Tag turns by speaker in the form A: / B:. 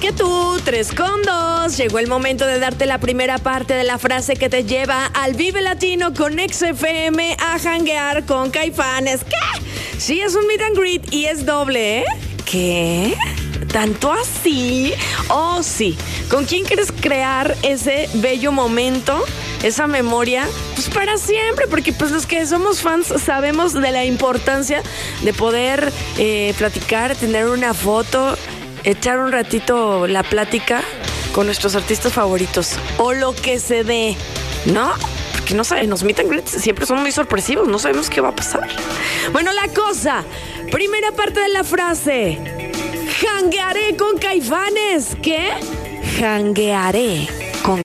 A: que tú, 3 con 2. Llegó el momento de darte la primera parte de la frase que te lleva al Vive Latino con XFM a janguear con Caifanes. ¿Qué? Sí, es un meet and greet y es doble, ¿eh? ¿Qué? ¿Tanto así? Oh, sí. ¿Con quién quieres crear ese bello momento, esa memoria? Pues para siempre, porque pues los que somos fans sabemos de la importancia de poder platicar, tener una foto, echar un ratito la plática con nuestros artistas favoritos o lo que se dé, ¿no? Porque no sabemos, los meet and greets siempre son muy sorpresivos, no sabemos qué va a pasar. Bueno, la cosa, primera parte de la frase: janguearé con Caifanes. ¿Qué? Janguearé.